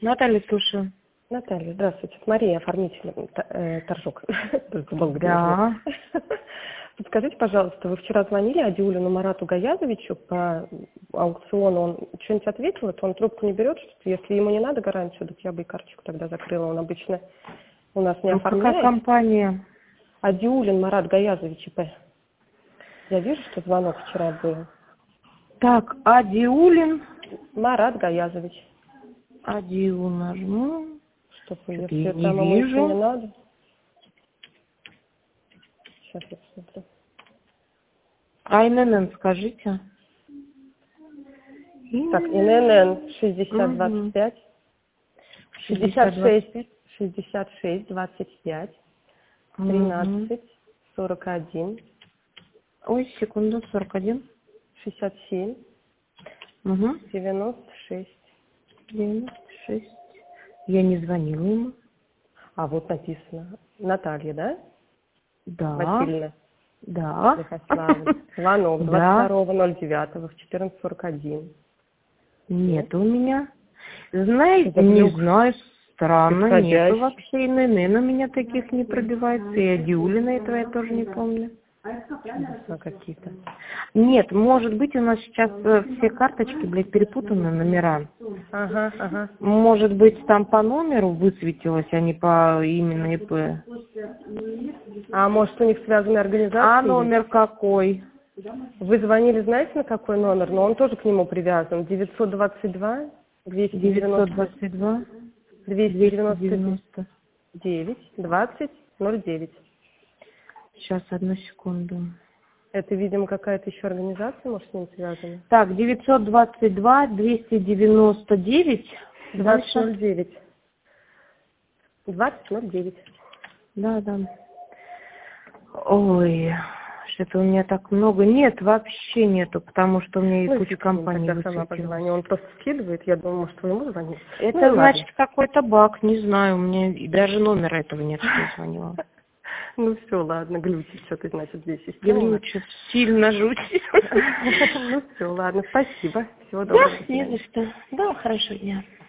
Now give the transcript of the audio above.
Наталья, слушаю. Наталья, здравствуйте. Это Мария, оформитель торжок. Да. Подскажите, пожалуйста, вы вчера звонили Адиулину Марату Гаязовичу по аукциону. Он что-нибудь ответил? Это он трубку не берет? Что-то? Если ему не надо гарантию, так я бы и карточку тогда закрыла. Он обычно у нас не оформляет. Какая компания? Адиулин Марат Гаязович ИП. Я вижу, что звонок вчера был. Так, Адиулин. Марат Гаязович. Адиул нажму. Чтобы, Что-то если я не там ему вижу. ничего не надо. Сейчас я посмотрю. ИНН скажите. Так, ИНН 6025, 66 25, 13 41, Ой, секунду, 41. 67, 96. 96. Я не звонила ему. А вот написано. Наталья, да? Да. Васильевна. Да. Лихославна. Звонок 22.09 в 14:41. Нет у меня. Знаете, не знаю, странно, нету вообще ИНН у меня таких не пробивается. И Адиулина этого я тоже не помню. Какие-то. Нет, может быть, у нас сейчас все карточки, перепутаны номера. Ага. Может быть, там по номеру высветилось, а не по именно ИП. А может, у них связанная организация? А номер какой? Вы звонили, знаете, на какой номер? Но он тоже к нему привязан. 922 292 299 20 09. Сейчас, одну секунду. Это, видимо, какая-то еще организация, может, с ним связана? Так, 922 299 2009. 2009. Да. Ой, что-то у меня так много. Нет, вообще нету, потому что у меня и куча компаний высветилась. Он просто скидывает, я думаю, может, вы ему звоните. Это значит какой-то баг, не знаю, у меня и даже номера этого нет, что я звонила. Ну все, ладно, глючит что-то, значит, здесь система. Глючит, сильно жуть. Ну все, ладно, спасибо. Всего доброго. Да, не за что. Да, хорошего дня.